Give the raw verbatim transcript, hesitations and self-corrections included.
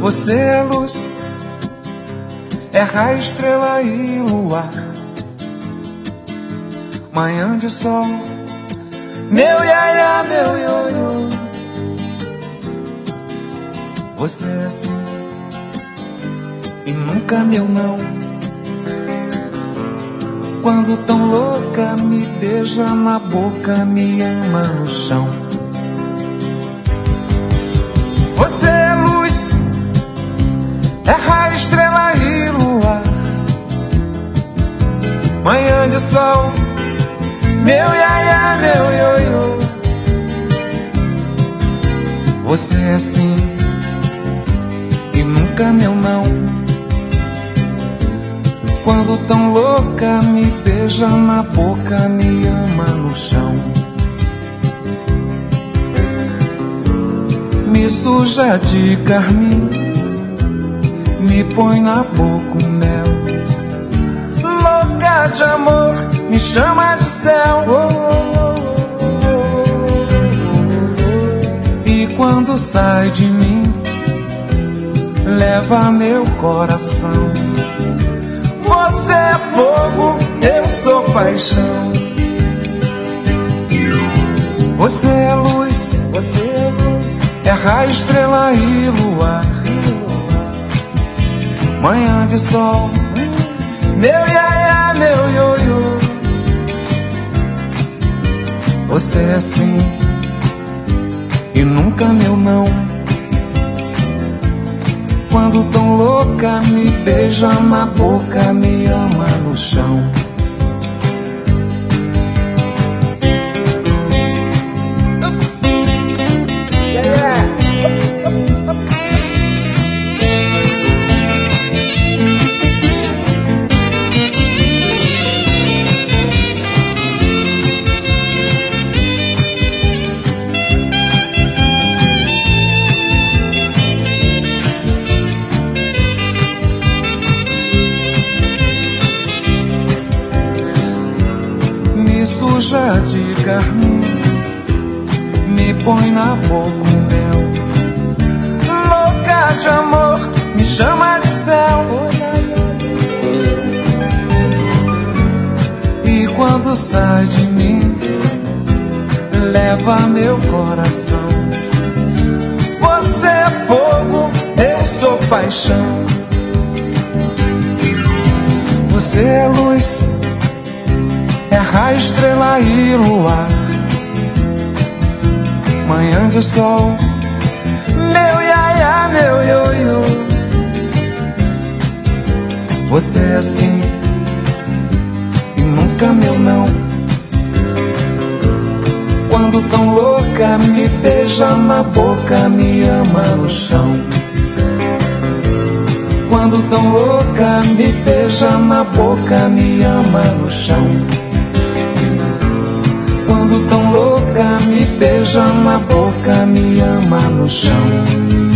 Você é luz, é raio, estrela e luar, manhã de sol, meu iaia, meu ioiô. Você é assim e nunca meu não. Quando tão louca me beija na boca, me ama no chão. Você é luz, é raio, estrela e luar, manhã de sol, meu iaia, meu ioiô. Você é assim e nunca meu não. Quando tão louca me beija na boca, me ama no chão. Me suja de carmim, me põe na boca o mel. Louca de amor, me chama de céu. E quando sai de mim, leva meu coração. Você é fogo, eu sou paixão. Você é luz, você é luz, é raio, estrela e luar, manhã de sol, meu iaia, meu ioiô. Você é assim e nunca meu não. Quando tão louca me beija na boca, me ama no chão. Suja de carmim, me põe na boca o mel. Louca de amor, me chama de céu. E quando sai de mim, leva meu coração. Você é fogo, eu sou paixão. Você é luz, é raio, estrela e luar, manhã de sol, meu iaia, meu ioiô. Você é assim e nunca meu não. Quando tão louca me beija na boca, me ama no chão. Quando tão louca me beija na boca, me ama no chão. Quando tão louca me beija na boca, me ama no chão.